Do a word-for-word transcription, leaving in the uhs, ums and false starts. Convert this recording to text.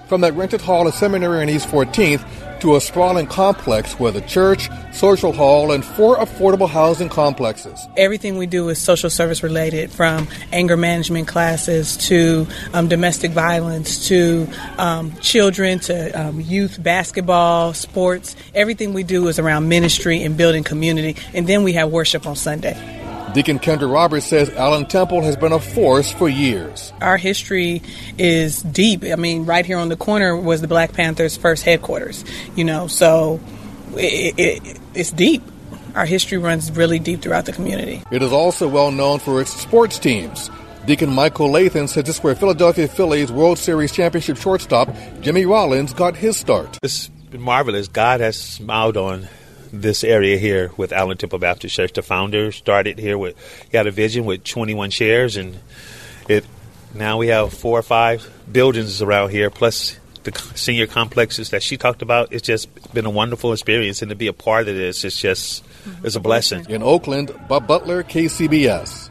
from that rented hall and seminary on East fourteenth to a sprawling complex with a church, social hall, and four affordable housing complexes. Everything we do is social service related, from anger management classes to um, domestic violence to um, children to um, youth basketball, sports. Everything we do is around ministry and building community. And then we have worship on Sunday. Deacon Kendra Roberts says Allen Temple has been a force for years. Our history is deep. I mean, right here on the corner was the Black Panthers' first headquarters, you know, so it, it, it's deep. Our history runs really deep throughout the community. It is also well known for its sports teams. Deacon Michael Lathan says this is where Philadelphia Phillies World Series championship shortstop Jimmy Rollins got his start. It's been marvelous. God has smiled on this area here with Allen Temple Baptist Church. The founder started here with, he had a vision with twenty-one shares, and it now we have four or five buildings around here, plus the senior complexes that she talked about. It's just been a wonderful experience, and to be a part of this, it's just, it's a blessing. In Oakland, Bob Butler, K C B S.